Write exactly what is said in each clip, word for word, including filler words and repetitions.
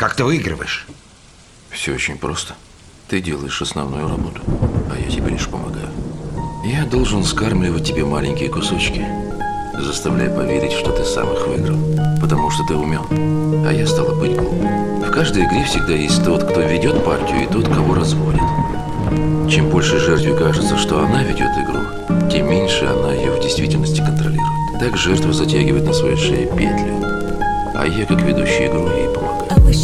Как ты выигрываешь? Все очень просто. Ты делаешь основную работу, а я тебе лишь помогаю. Я должен скармливать тебе маленькие кусочки, заставляя поверить, что ты сам их выиграл, потому что ты умен, а я, стала быть, глуп. В каждой игре всегда есть тот, кто ведет партию, и тот, кого разводит. Чем больше жертве кажется, что она ведет игру, тем меньше она ее в действительности контролирует. Так жертва затягивает на своей шее петлю, а я, как ведущий игру, ей помогаю.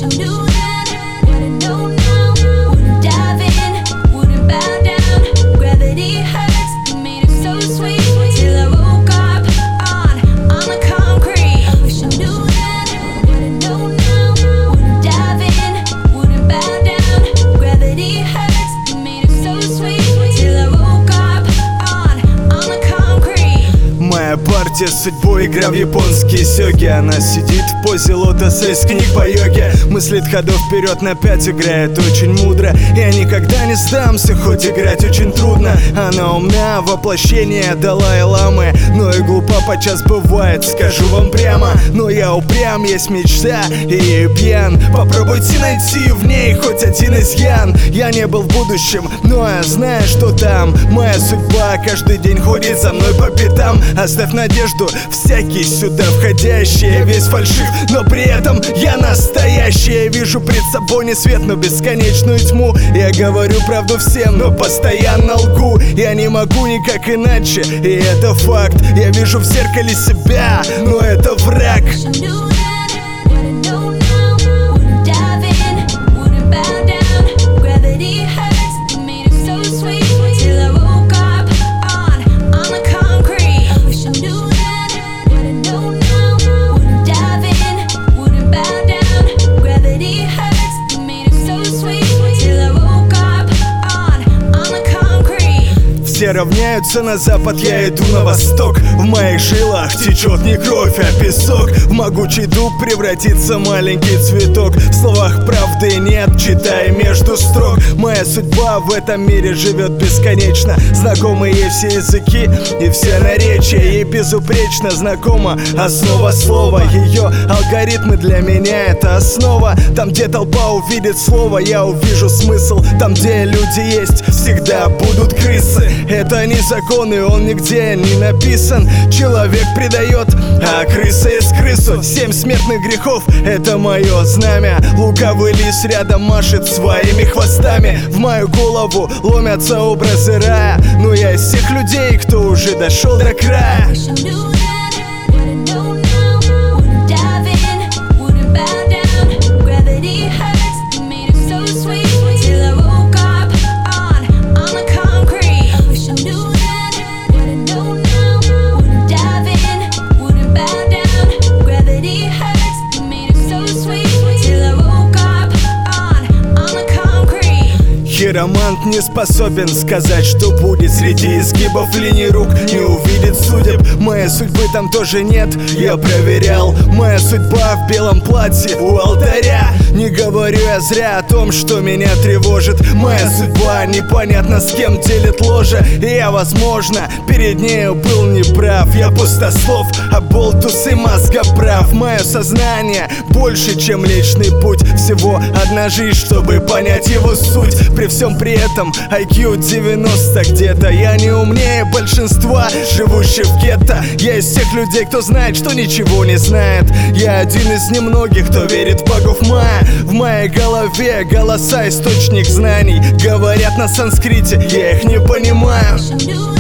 Партия судьбой, игра в японские сёги. Она сидит в позе лотоса из книг по йоге. Мыслит ходов вперед на пять, играет очень мудро. Я никогда не сдамся, хоть играть очень трудно. Она умна, воплощение Далай-ламы, но и глупа подчас бывает, скажу вам прямо. Но я упрям, есть мечта, и ею пьян. Попробуйте найти в ней хоть один изъян. Я не был в будущем, но я знаю, что там. Моя судьба каждый день ходит за мной по пятам. Оставь надежду, всякий сюда входящий. Я весь фальшив, но при этом я настоящий. Я вижу пред собой не свет, но бесконечную тьму. Я говорю правду всем, но постоянно лгу. Я не могу никак иначе, и это факт. Я вижу в зеркале себя, но это враг. Все равняются на запад, я иду на восток. В моих жилах течет не кровь, а песок. В могучий дуб превратится маленький цветок. В словах правды нет, читай между строк. Моя судьба в этом мире живет бесконечно. Знакомы ей все языки и все наречия. Ей безупречно знакома основа слова. Ее алгоритмы для меня это основа. Там, где толпа увидит слово, я увижу смысл. Там, где люди есть, всегда будут крысы. Это не закон, и он нигде не написан. Человек предает, а крыса есть крысу. Семь смертных грехов — это мое знамя. Лукавый лис рядом машет своими хвостами. В мою голову ломятся образы рая. Но я из всех людей, кто уже дошел до края. Хиромант не способен сказать, что будет. Среди изгибов линий рук не увидит судеб. Моей судьбы там тоже нет, я проверял. Моя судьба в белом платье у алтаря. Не говорю я зря о том, что меня тревожит. Моя судьба непонятно с кем делит ложе. И я, возможно, перед нею был неправ. Я пустослов, а болтус и мозгоправ. Мое сознание больше, чем личный путь. Всего одна жизнь, чтобы понять его суть. При всем при этом ай кью девяносто где-то. Я не умнее большинства, живущих в гетто. Я из тех людей, кто знает, что ничего не знает. Я один из немногих, кто верит в богов мая. В моей голове голоса — источник знаний. Говорят на санскрите, я их не понимаю.